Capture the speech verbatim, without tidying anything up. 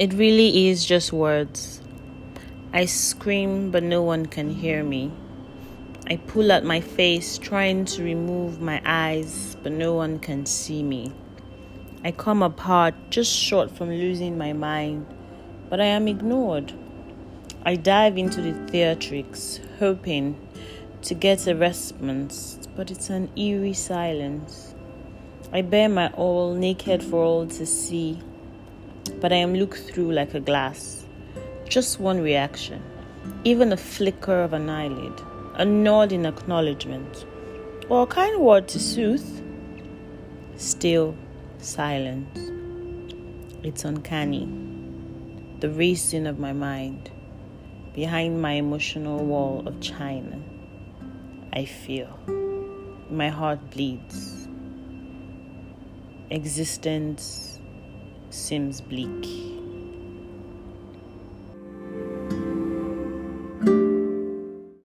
It really is just words. I scream, but no one can hear me. I pull at my face, trying to remove my eyes, but no one can see me. I come apart, just short from losing my mind, but I am ignored. I dive into the theatrics, hoping to get a response, but it's an eerie silence. I bear my all, naked for all to see, but I am looked through like a glass. Just one reaction, even a flicker of an eyelid, a nod in acknowledgement, or a kind word to soothe. Still silence. It's uncanny. The racing of my mind, behind my emotional wall of china. I feel. My heart bleeds. Existence seems bleak.